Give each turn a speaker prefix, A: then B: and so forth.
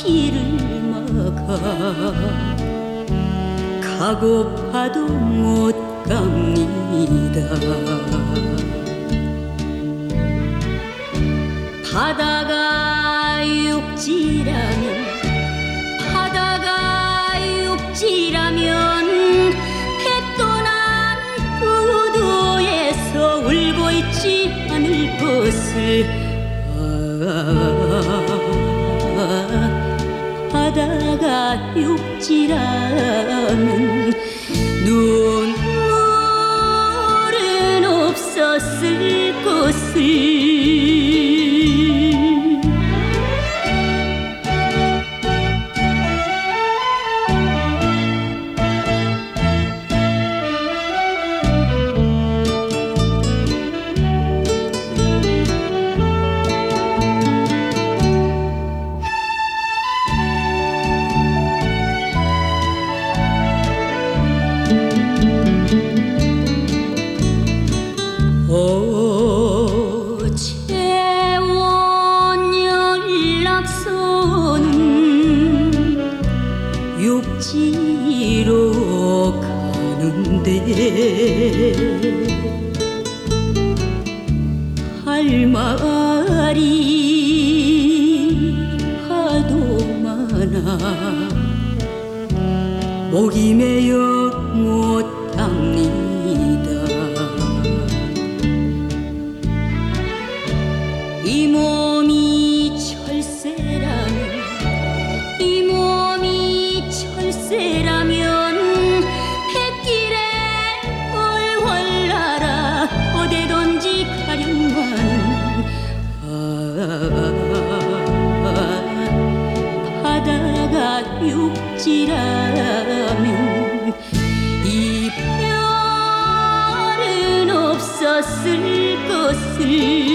A: 길을 막아 가고파도 못 갑니다. 바다가 육지라면 배 떠난 부두에서 울고 있지 않을 것을 바다가 육지라면 눈물은 없었을 것을. 어제 온 연락선은 육지로 가는데 할 말이 하도 많아 목이 메여 못합니다. 이 몸이 철새라면 뱃길에 훨훨 날아 어디든지 가련만은 바다가 육지라면 이별은 없었을 것을.